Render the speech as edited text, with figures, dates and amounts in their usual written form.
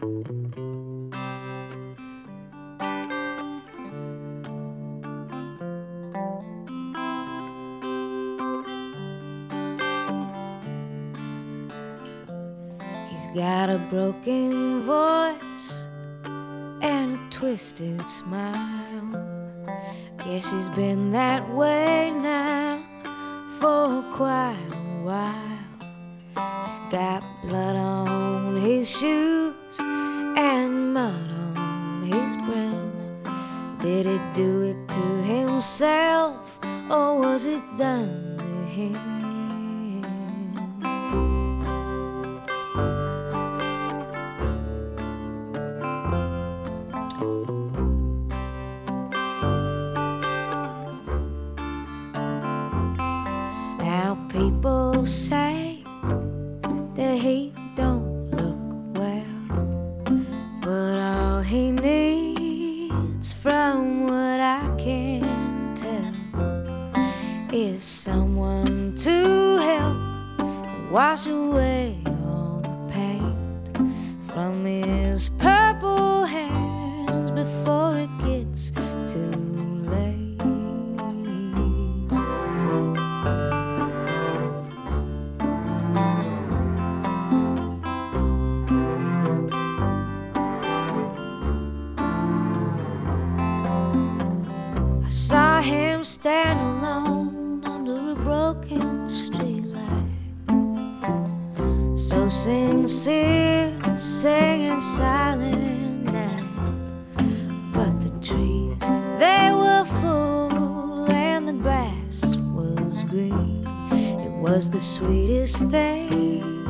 He's got a broken voice and a twisted smile. Guess he's been that way now for quite a while. He's got blood on his shoes and mud on his brim. Did he do it to himself, or was it done to him? Now people say that he don't look well, but all he needs, from what I can tell, is someone to help wash away all the paint from his purple hands before it gets too late. I saw him stand alone under a broken streetlight, so sincere, singing silent night. But the trees, they were full and the grass was green. It was the sweetest thing